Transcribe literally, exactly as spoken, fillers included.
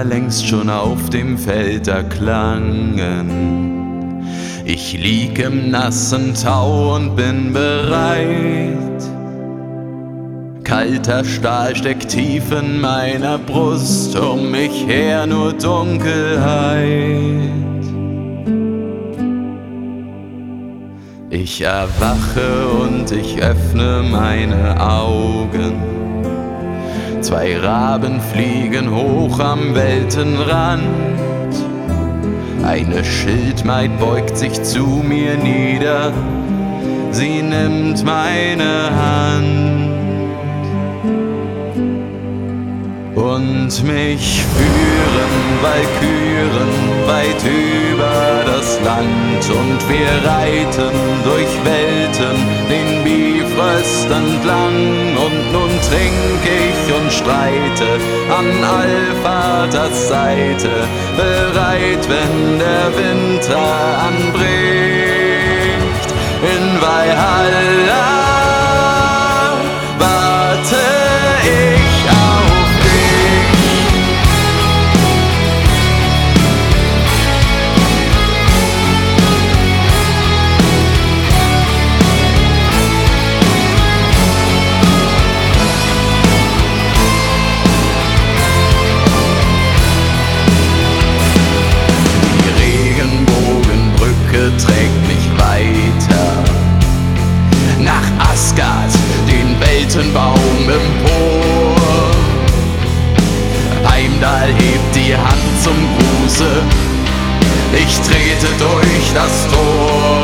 längst schon auf dem Feld erklangen. Ich lieg im nassen Tau und bin bereit. Kalter Stahl steckt tief in meiner Brust, um mich her nur Dunkelheit. Ich erwache und ich öffne meine Augen. Zwei Raben fliegen hoch am Weltenrand. Eine Schildmaid beugt sich zu mir nieder. Sie nimmt meine Hand und mich führen Walküren weit über das Land, und wir reiten durch Welten den Bifröst entlang. Und nun trink ich und streite an Allvaters Seite, bereit, wenn der Winter anbricht. In Valhalla warte ich auf dich. Die Regenbogenbrücke trägt mich weiter nach Asgard, den Weltenbaum empor. Heimdall hebt die Hand zum Gruße, ich trete durch das Tor.